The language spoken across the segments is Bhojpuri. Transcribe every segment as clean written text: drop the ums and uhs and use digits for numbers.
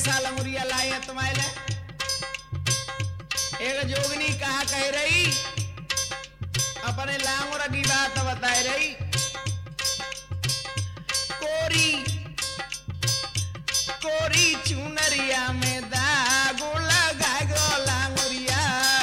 कैसा लंगुरिया लाए हैं तुम्हारे? एक जोगनी कहा कह रही, अपने लांगुर की बात बता रही। कोरी कोरी चुनरिया में दागो लगा गो लांगुरिया।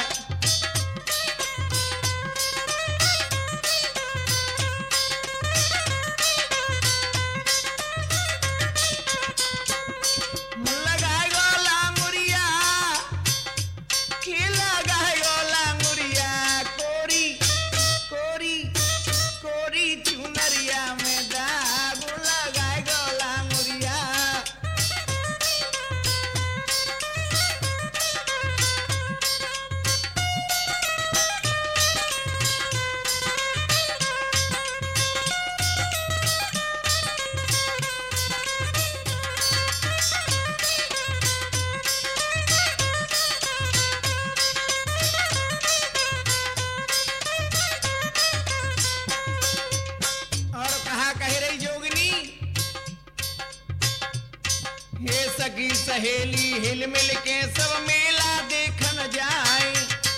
सगी सहेली हिल मिल के सब मेला देखन जाए।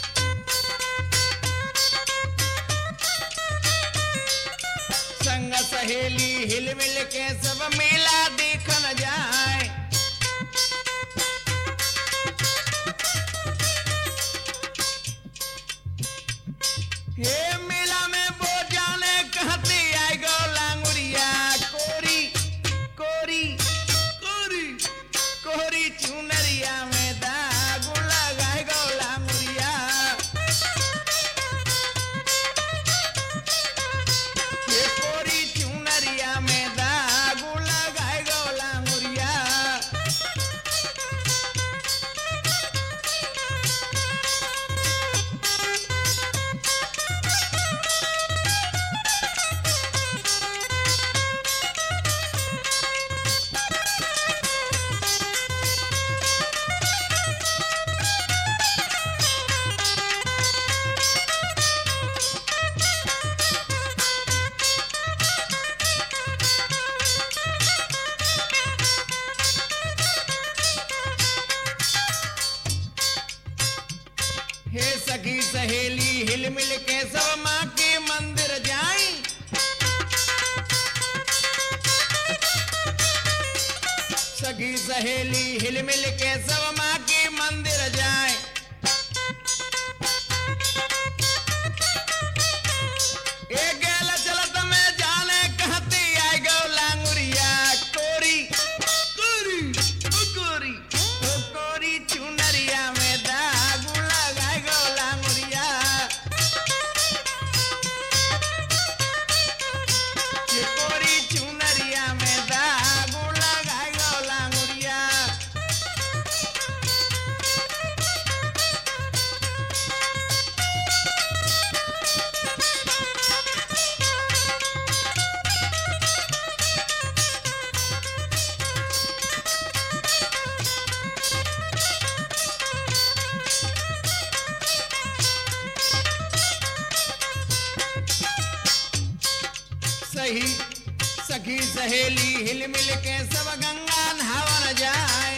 संग सहेली हिल मिल के सब मेला देखन जाए। हे मेला में वो जाने कहते आए गो लांगुरिया। कोरी कोरी कोरी चुनरिया में दागो लगाए गो लांगुरिया। ये कोरी चुनरिया में दागो लगाए गो लांगुरिया। हे सखी सहेली हिल मिल के सब माँ के मंदिर जाई। सखी सहेली हिल मिल के सब माँ के मंदिर जाए। एक गेल चलत में जाने कहती आए गो लांगुरिया। कोरी कोरी कोरी कोरी चुनरिया में दागो लगाए गो लांगुरिया। ये कोरी चुनरिया में दागो लगाए गो लांगुरिया। सही सखी सहेली हिल मिल के सब गंगा नहावन जाए।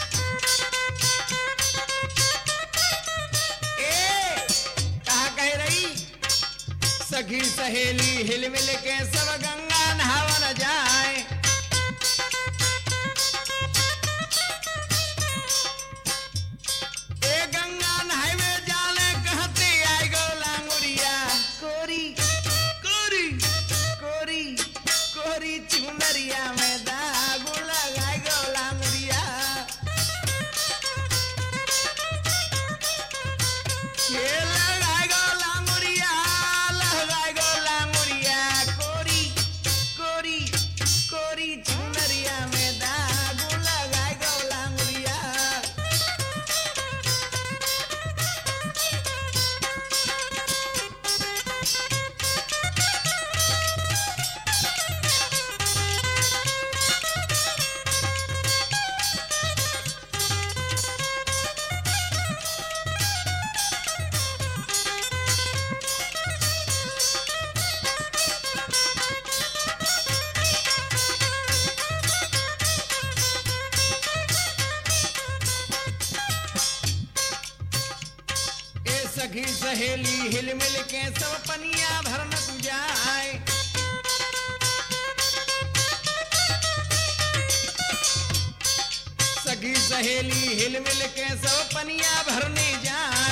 कहा कह रही, सखी सहेली हिल मिल के सब गंगा नहावन जाए। गंगा नहावे जाने कहते आए गो लांगुरिया। कोरी कोरी कोरी कोरी चुनरिया में दागो लगाए गो लांगुरिया। ये लगाए गो लांगुरिया, लगाए गो लांगुरिया। कोरी सखी सहेली हिल मिल के सब पनिया भरन तू जाए। सखी सहेली हिल मिल के सब पनिया भरने जाए।